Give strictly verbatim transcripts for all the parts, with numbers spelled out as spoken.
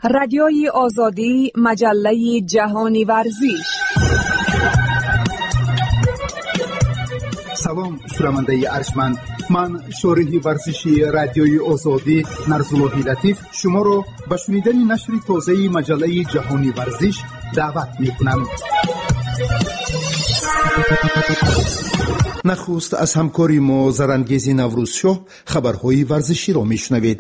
رادیوی آزادی، مجله جهانی ورزش. سلام شنونده ارجمند، من شارح ورزشی رادیوی آزادی نرزاللهی لطیف شما را به شنیدن نشر تازه مجله جهانی ورزش دعوت می‌کنم. نخست از همکاری ما زرانگیز نوروزشاه خبرهای ورزشی را میشنوید.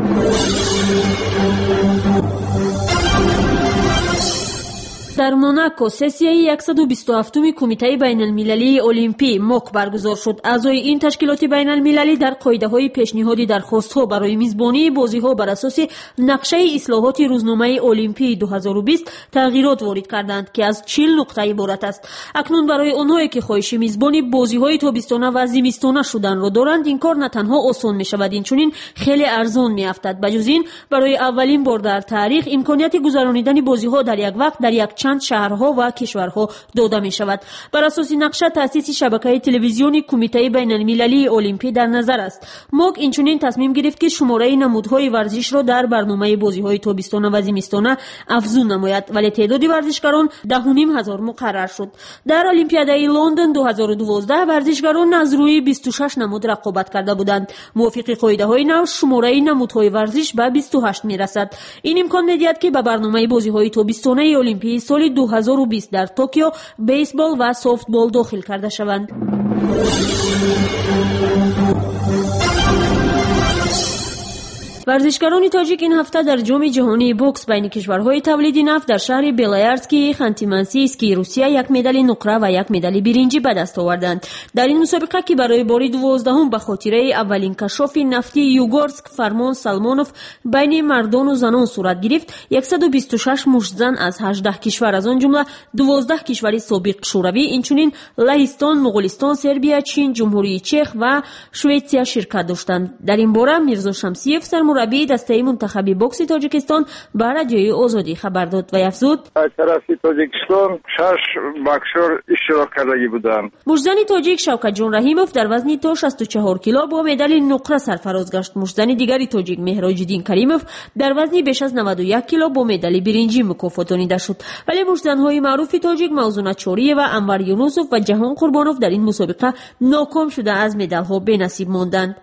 در موناکو سسیه صد و بیست و هفتم کمیته بین المللی المپی موک برگزار شد. اعضای این تشکیلات بین المللی در قاعده‌های پیشنهادی درخواست‌ها برای میزبانی بازی‌ها بر اساس نقشه اصلاحات روزنامه المپی دو هزار و بیست تغییرات وارد کردند که از چهل نقطه عبارت است. اکنون برای آنهایی که خواهش میزبانی بازی‌های تابستانه و زمستانه شدن را دارند این کار نه تنها آسان می‌شود، اینچنین خیلی ارزان می‌افتد. بجز این برای اولین بار در تاریخ امکانیت گذرانیدن بازی‌ها در یک وقت در یک چند شهرها و کشورها داده می شود. بر اساس نقشه تأسیس شبکه تلویزیونی کمیته بین المللی المپی در نظر است. موک اینچنین تصمیم گرفت که شماره نمودهای ورزش را در برنامه بازی‌های تابستانه و زمستانه افزون نماید، ولی تعداد ورزشکاران ده و نیم هزار مقرر شد. در المپیادای لندن دو هزار و دوازده ورزشکاران از روی بیست و شش نمود رقابت کرده بودند. موافق قاعده‌های نو شماره نمودهای ورزش به بیست و هشت میرسد. این امکان می‌دهد که به برنامه بازی‌های تابستانه المپی سال دو هزار و بیست در توکیو بیسبال و سافتبال داخل کرده شوند. ورزشکاران تاجیک این هفته در جام جهانی بوکس بین کشورهای تولید نفت در شهر بیلیارسکی خانتی-مانسیسکی روسیه یک مدال نقره و یک مدال برنجی به دست آوردند. در این مسابقه که برای بار دوازدهم به خاطر اولین کشف نفتی یوگورسک فرمان سالمونوف بین مردان و زنان صورت گرفت، صد و بیست و شش مشتزن از هجده کشور از آن جمله دوازده کشور سابق شوروی اینچنین لهستان، مغولستان، سربیا، چین، جمهوری چک و شوئیسریا شرکت داشتند. در این باره میرزا شمسیف مربی دسته منتخب بوکس تاجیکستان به رادیوی آزادی خبر داد و افزود از طرف تاجیکستان شش بکسور اشتراک کرده بودند. مشتزن تاجیک شوکت جان رحیموف در وزن تا شصت و چهار کیلو با مدال نقره سرفراز گشت. مشتزن دیگری تاجیک مهراج‌الدین کریموف در وزن بیش از نود و یک کیلو با مدال برنجی مکافاتانیده شد. ولی مشتزن‌های معروف تاجیک موزون چوری و انور یونوسوف و جهان قربانوف در این مسابقه ناکام شده از مدال‌ها بی‌نصیب ماندند.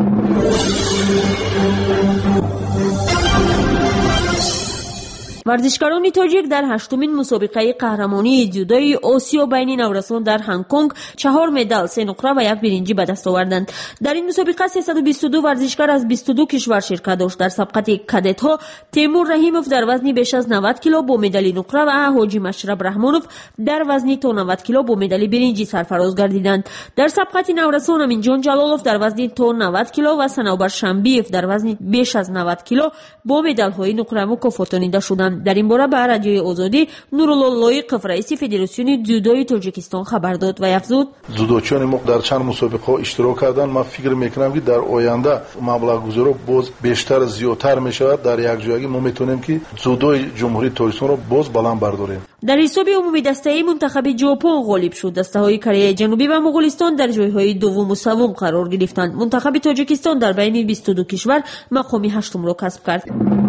ورزشکاران تاجیک در هشتمین مسابقه قهرمانی جودوی آسیا بین نورسان در هنگ کنگ چهار مدال، سه نقره و یک برنجی به دست آوردند. در این مسابقه سیصد و بیست و دو ورزشکار از بیست و دو کشور شرکت داشت. در سبقت کادت ها تیمور رحیموف در وزن بیش از نود کیلو با مدال نقره و حاجی مشرب رحمانوف در وزن تا نود کیلو با مدال برنجی سرفراز گردیدند. در سبقت نورسان امین جان جلالوف در وزن تا نود کیلو و صنوبر شنبیف در وزن بیش از نود کیلو با مدال های نقره مکافاتانیده شدند. در این باره به رادیوی آزادی نورالله لایقوف رئیس فدراسیون جودوی تاجیکستان خبر داد و افزود جودوچیان ما در چند مسابقه اشتراک کردند. من فکر میکنم که در آینده مبلغ گذاری باز بیشتر زیادتر میشود. در یک جایی ما میتونیم که جودوی جمهوری تاجیکستان رو باز بلند برداریم. در حساب عمومی دسته منتخب ژاپن غالب شد. دسته های کره جنوبی و مغولستان در جایهای دوم و سوم قرار گرفتند. منتخب تاجیکستان در بین بیست و دو کشور مقام هشتم را کسب کرد.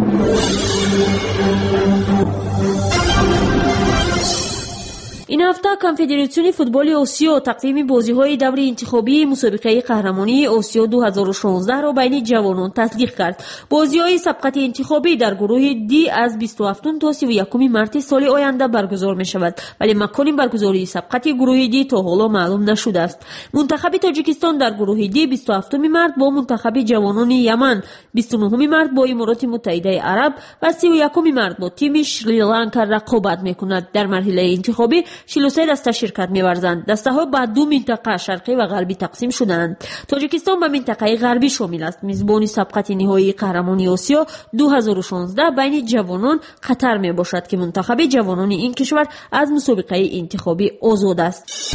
این هفته کنفدراسیون فوتبال آسیا تقویم بازی‌های دور انتخابی مسابقه قهرمانی آسیا دو هزار و شانزده را بین جوانان تصدیق کرد. بازی‌های سبقت انتخابی در گروه دی از بیست و هفتم تا سی و یکم مارس سال آینده برگزار می‌شود، ولی مکان برگزاری سبقت گروه دی تا حالا معلوم نشده است. منتخب تاجیکستان در گروه دی بیست و هفتم مارس با منتخب جوانان یمن، بیست و نهم مارس با امارات متحده عرب و سی و یکم مارس با تیم شریلانکا رقابت می‌کند. در مرحله انتخابی چهل و سه دسته شرکت می‌ورزند. دسته‌ها به دو منطقه شرقی و غربی تقسیم شده‌اند. تاجیکستان به منطقه غربی شامل است. میزبان سبقت نهایی قهرمانی آسیا دو هزار و شانزده بین جوانان قطر میباشد که منتخب جوانان این کشور از مسابقه انتخابی آزاد است.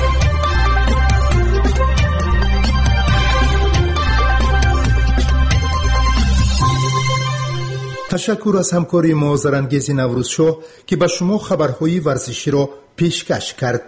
تشکر از همکاری ما زرانگیز نوروزشاه که به شما خبرهای ورزشی را پیشکش کرد.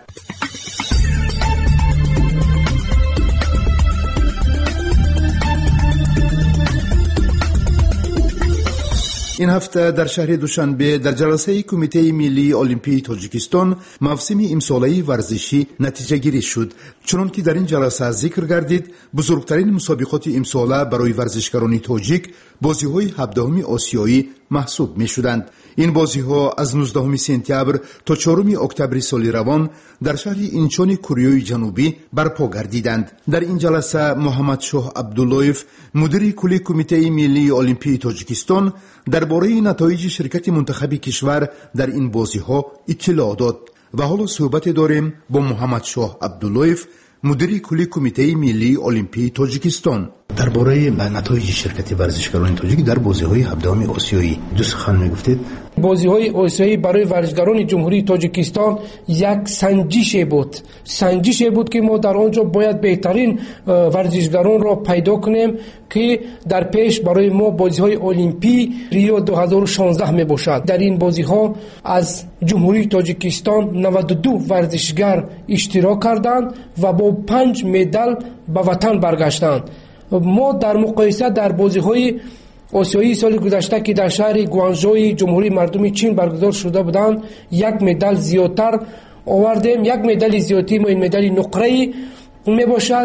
این هفته در شهر دوشنبه در جلسه کمیته ملی المپی تاجیکستان موسم امساله ورزشی نتیجه گیری شد، چنانکه در این جلسه ذکر گردید بزرگترین مسابقات امساله برای ورزشکاران تاجیک بازی‌های هفدهم آسیایی محسوب می‌شدند. این بازی‌ها از نوزدهم سپتامبر تا چهارم اکتبر سال روان در شهر اینچون کره جنوبی برپا گردیدند. در این جلسه محمد شاه عبداللهیف مدیر کلی کمیته ملی المپی تاجیکستان درباره نتایج شرکت منتخب کشور در این بازی‌ها اطلاع داد و حالا صحبت داریم با محمد شاه عبداللهیف مدیر کلی کمیته ملی المپی تاجیکستان. درباره نتایج شرکت ورزشکاران تاجیک در بازی‌های هفدهم آسیایی دو سخن می‌گفتید. بازی‌های آسیایی برای ورزشکاران جمهوری تاجیکستان یک سنجش بود. سنجش بود که ما در آنجا باید بهترین ورزشکاران را پیدا کنیم که در پیش برای ما بازی‌های المپی ریو دو هزار و شانزده می باشد. در این بازی‌ها از جمهوری تاجیکستان نود و دو ورزشکار اشتراک کردند و با پنج مدال به وطن برگشتند. ما در مقایسه در بازی‌های آسیایی سال گذشته که در شهر گوانژوی جمهوری مردم چین برگزار شده بودند یک مدال زیادتر آوردیم. یک مدال زیادی ما این مدال نقره‌ای می باشد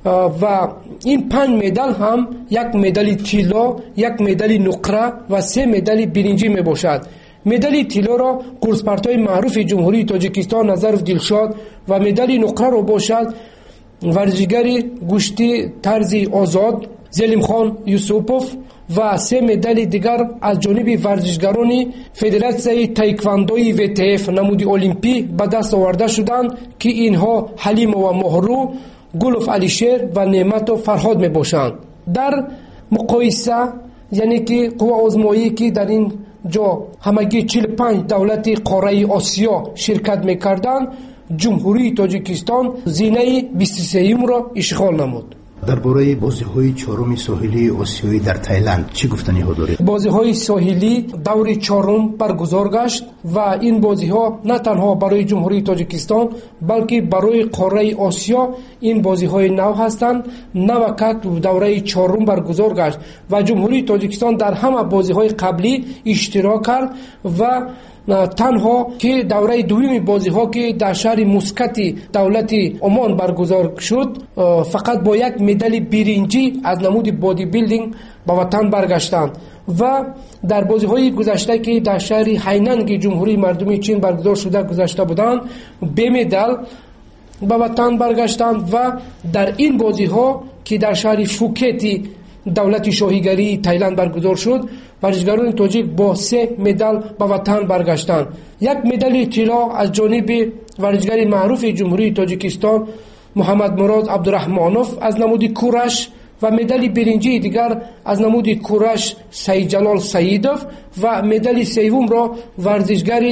و این پنج مدال هم یک مدال طلا، یک مدال نقره و سه مدال برنجی می باشد. مدال طلا را قرص‌پرتای معروف جمهوری تاجیکستان نظرف دلشاد و مدال نقره را باشد ورزشکار گشتی طرزی آزاد زلیم خان یوسوپوف و سه مدال دیگر از جانب ورزشکاران فدراسیون تایکواندوی و تی اف نمود المپی به دست آورده شدند که اینها حلیم و مهرو، گلوف علیشیر و نعمت و فرهاد می باشند. در مقایسه یعنی که قوه آزمایی که در این جا همگی چهل و پنج دولت قاره آسیا شرکت می کردند، جمهوری تاجیکستان زینه بیست و سوم را اشغال نمود. درباره بازی‌های چهارم ساحلی آسیایی در تایلند چی گفتنی ها دارید؟ بازی‌های ساحلی دور چهارم برگزار گشت و این بازی‌ها نه تنها برای جمهوری تاجیکستان بلکه برای قاره آسیا این بازی‌های نو هستند. نوکت دوره چهارم برگزار گشت و جمهوری تاجیکستان در همه بازی‌های قبلی اشتراک کرد و تنها که دوره دومی بازی ها که در شهر مسقط دولت عمان برگزار شد فقط با یک مدال برنجی از نمود بادی بیلدینگ به وطن برگشتند و در بازی های گذشته که در شهر هینان جمهوری مردم چین برگزار شده گذشته بودند به مدال به وطن برگشتند و در این بازی ها که در شهر فوکت دولت شاهیگری تایلند برگزار شد ورزشکاران تاجیک با سه مدال به وطن برگشتند. یک مدال طلا از جانب ورزشکار معروف جمهوری تاجیکستان محمد مراد عبدالرحمانوف از نمود کورش و مدال برنجی دیگر از نمود کورش سید جلال سیدوف و مدال سوم را ورزشکار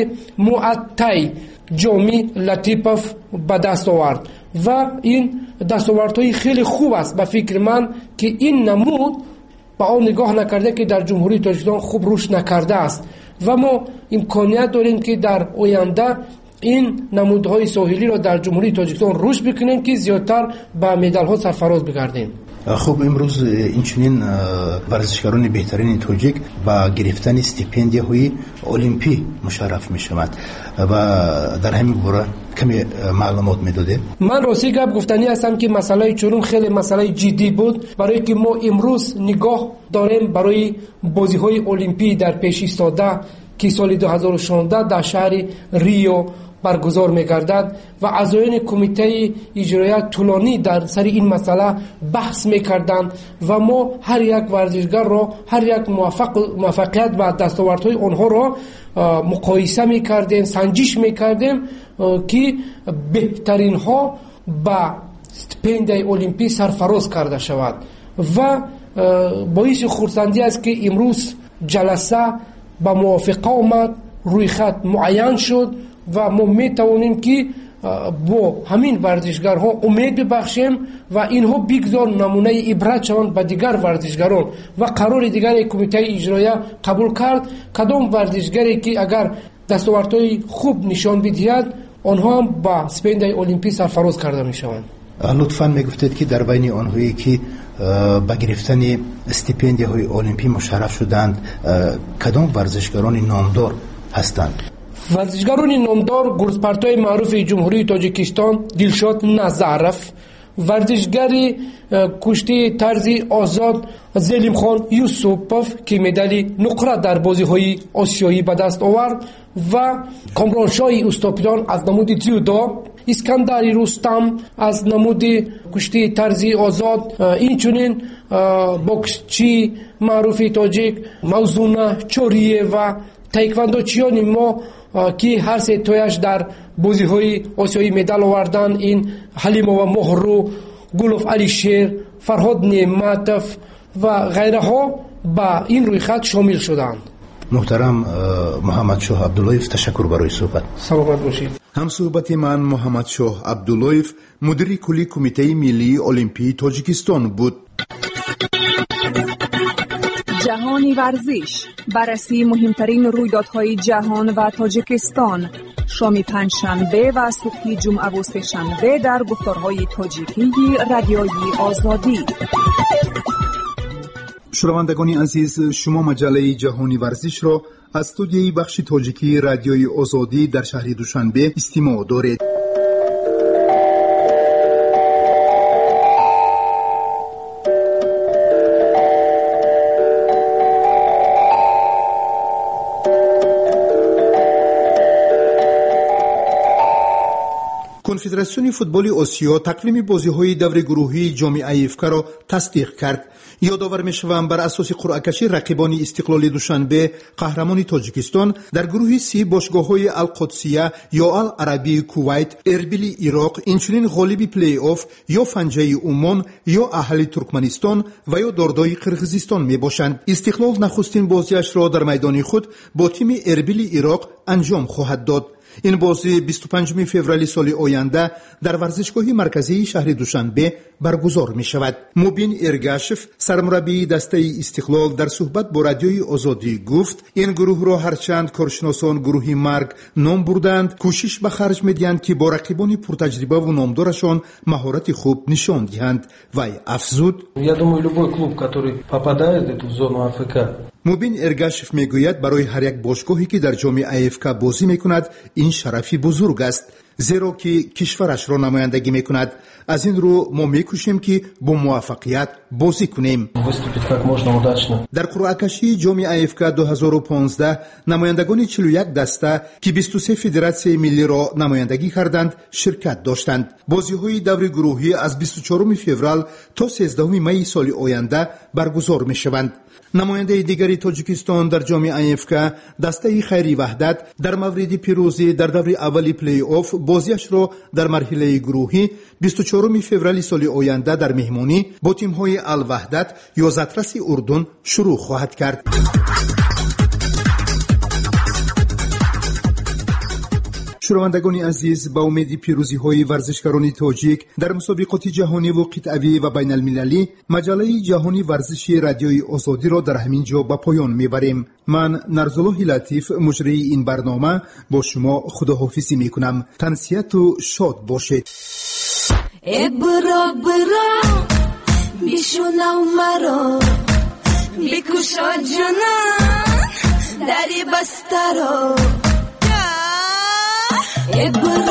معطی جامی لطیپوف به دست آورد و این دستاوردهای خیلی خوب است. به فکر من که این نمود با آن نگاه نکرده که در جمهوری تاجیکستان خوب روش نکرده است و ما امکانیت داریم که در آینده این نمودهای ساحلی را در جمهوری تاجیکستان روش بکنیم که زیادتر به مدال‌ها سرفراز بگردیم. خب امروز این چنین ورزشکاران بهترین تاجیک با گرفتن استیپندیهای المپی مشرف می شوند و در همین باره کمی معلومات میداده. من راستی گپ گفتنی هستم که مسئله چورم خیلی مسئله جدی بود برای که ما امروز نگاه داریم برای بازی‌های المپی در پیش ایستاده که سال دو هزار و شانزده در شهر ریو برگزار می‌گردد و اعضایان کمیته اجرایی طولانی در سر این مسئله بحث می‌کردند و ما هر یک ورزشکار را هر یک موفق موفقیت و دستاوردهای آنها را مقایسه می‌کردیم، سنجش می‌کردیم که بهترین ها با استیپندیای المپی سرفراز کرده شود و باعث خرسندی است که امروز جلسه با موافقه آمد، روی خط معین شد و ما می توانیم که با همین ورزشکارها امید ببخشیم و اینها بگذار نمونه عبرت شوند به دیگر ورزشکاران و قرار دیگر کمیته اجرایی قبول کرد کدام ورزشکاری که اگر دستاوردهای خوب نشان بدهد آنها هم با استیپندیای المپی سرفراز کرده می شوند. لطفاً میگفتید که در بین آنهایی که با گرفتن استیپندیهای المپی مشرف شدند کدام ورزشکاران نامدار هستند؟ ورزشکاران نامدار گرزپرتای معروف جمهوری تاجیکستان دلشاد نظرف، ورزشگری کشتی طرزی آزاد زلیم خان یوسوپوف که مدال نقره در بازی های آسیایی به دست آورد و کامران شاه استاپیدان از نمود جودو، اسکندر رستم از نمود کشتی طرزی آزاد، اینچنین بوکسچی معروف تاجیک موزونا چوریه و تایکواندوچیان ما که هر سه تایش در بازی های آسیایی مدال آوردن، این حلیمова مهرو، گلوف علیشیر، فرهاد نعمتوف و غیره ها با این روی خط شامل شدند. محترم محمد شاه عبداللهیف، تشکر برای صحبت. سلامت باشید. هم صحبت من محمد شاه عبداللهیف، مدیر کلی کمیته ملی المپی تاجیکستان بود. جهانی ورزش، بررسی مهمترین رویدادهای جهان و تاجیکستان، شام پنجشنبه و صبح جمعه و سه‌شنبه در گفتارهای تاجیکی رادیوی آزادی. شنوندگان عزیز، شما مجله جهانی ورزش را از استودیوی بخش تاجیکی رادیوی آزادی در شهر دوشنبه استماع دارید. کنفدراسیون فوتبال آسیا تقویم بازی‌های دور گروهی جام افک را تصدیق کرد. یادآور می‌شوم بر اساس قرعه‌کشی رقیبان استقلال دوشنبه قهرمان تاجیکستان در گروه سی باشگاه‌های القدسیه یا العربی کویت، اربیل عراق، اینچنین غالب پلی آف یا فنجه عمان یا اهل ترکمنستان و یا داردای قرقیزستان میباشند. استقلال نخستین بازیش را در میدان خود با تیم اربیل عراق انجام خواهد داد. این بازی بیست و پنجم فوریه سال آینده در ورزشگاه مرکزی شهر دوشنبه برگزار می شود. مبین ارگاشف، سرمربی دسته استقلال، در صحبت با رادیوی آزادی گفت این گروه را هرچند کارشناسان گروهی مرگ نام بردند، کوشش به خرج می‌دهند که با رقیبان پرتجربه و نامدارشان مهارت خوب نشان دهند. وی افزود: Я думаю, любой клуб, который попадает в эту зону АФК. مبین ارگاشف میگوید برای هر یک باشگاهی که در جام افک بازی میکند این شرفی بزرگ است، زیرا که کشورش را نمایندگی میکند. از این رو ما میکوشیم که با موفقیت بازی کنیم. در قرعه‌کشی جام افک دو هزار و پانزده نمایندگان چهل و یک دسته که بیست و سه فدراسیون ملی را نمایندگی کردند شرکت داشتند. بازی‌های دور گروهی از بیست و چهارم فوریه تا سیزدهم می سال آینده برگزار میشوند. نماینده دیگری تاجیکستان در جام افک دسته خیری وحدت در مورد پیروزی در دور اولی پلی آف بازیش را در مرحله گروهی بیست و چهارم فوریه سال آینده در مهمانی با تیم‌های الوحدت یا زترس اردن شروع خواهد کرد. شنوندگان عزیز، با امید پیروزی های ورزشکاران تاجیک در مسابقات جهانی و قطعی و بین المللی، مجله جهانی ورزشی رادیوی آزادی را در همین جا به پایان میبریم. من نرزالله لطیف، مجری این برنامه، با شما خداحافظی میکنم. تنسیت و شاد باشید. ای برا برا بیشونم مرا، بیکوشا جنان داری بسترا. ای برا